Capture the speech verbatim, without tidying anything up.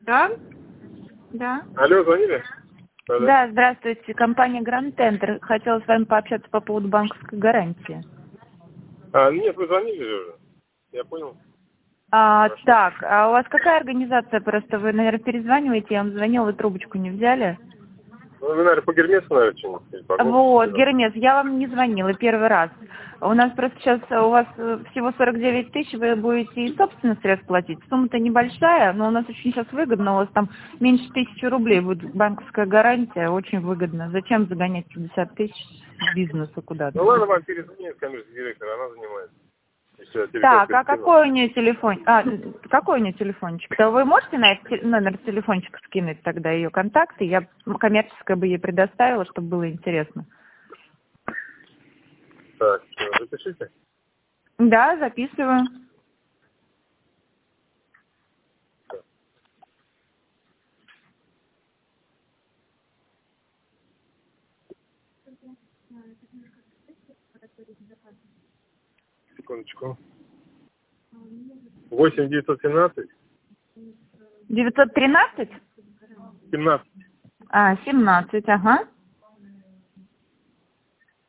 Да? Да. Алло, звонили? Да, да, здравствуйте. Компания Grand Tender. Хотела с вами пообщаться по поводу банковской гарантии. А, нет, вы звонили уже. Я понял. А, так, а у вас какая организация? Просто вы, наверное, перезваниваете, я вам звонила, вы трубочку не взяли. Ну, вы, наверное, по Гермесу, наверное, что-нибудь. Вот, Гермес, я вам не звонила первый раз. У нас просто сейчас, у вас всего сорок девять тысяч, вы будете и собственных средств платить. Сумма-то небольшая, но у нас очень сейчас выгодно, у вас там меньше тысячи рублей будет банковская гарантия, очень выгодно. Зачем загонять пятьдесят тысяч бизнеса куда-то? Ну ладно, вам перезвонит коммерческий директор, она занимается. Так, а какой у нее телефон? А, какой у нее телефончик? То вы можете на этот номер телефончика скинуть тогда ее контакты? Я коммерческое бы ей предоставила, чтобы было интересно. Так, запишите. Да, записываю. Секундочку. восемь девятьсот семнадцать. девятьсот тринадцать? семнадцать. А, семнадцать, ага.